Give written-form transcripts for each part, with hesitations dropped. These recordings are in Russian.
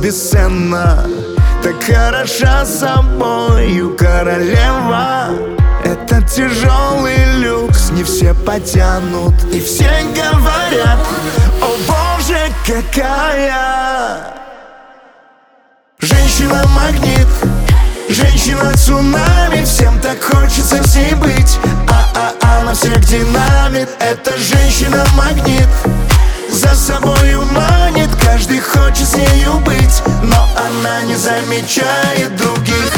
бесценна, так хороша собою королева. Этот тяжелый люкс не все потянут, и все говорят: о боже, какая женщина-магнит, женщина-цунами. Всем так хочется с ней быть, она всех динамит. Это женщина-магнит, за собою манит, каждый хочет с нею быть, но она не замечает других.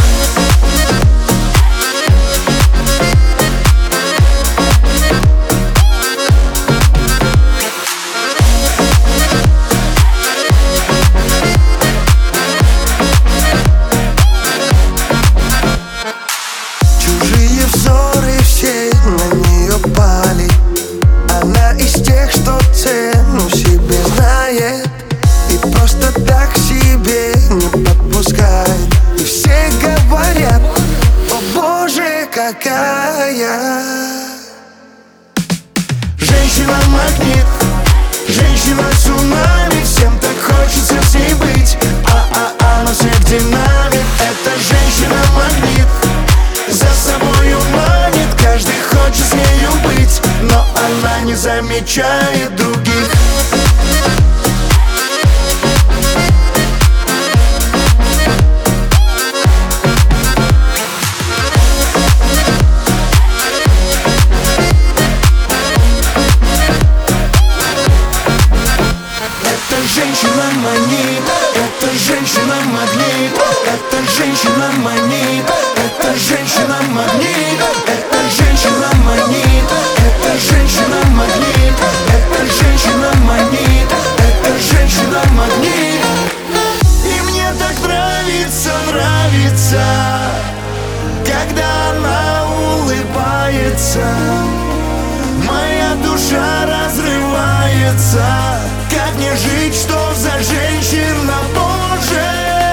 Чужие взоры все на нее пали. Она из тех, что цену себе знает и просто так себе не подпускает. И все говорят: о боже, какая женщина-магнит, женщина-цунами. Всем так хочется с ней быть, она всех динамит. Это женщина-магнит, за собою манит, каждый хочет с нею быть, но она не замечает других. Это женщина-магнит, это женщина-магнит, это женщина-магнит, это женщина-магнит, это женщина-магнит, это женщина-магнит, это женщина-магнит, это женщина-магнит. И мне так нравится, нравится, когда она улыбается. Моя душа разрывается. Как мне жить, что за женщина, боже?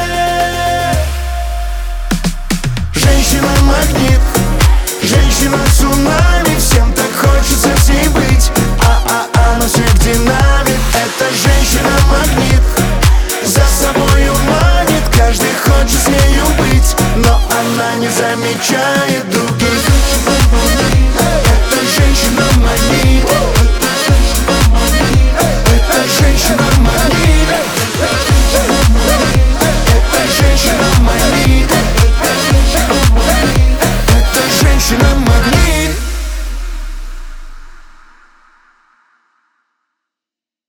Женщина-магнит, женщина-цунами. Всем так хочется с ней быть, она всех динамит. Это женщина-магнит, за собою манит, каждый хочет с нею быть, но она не замечает других.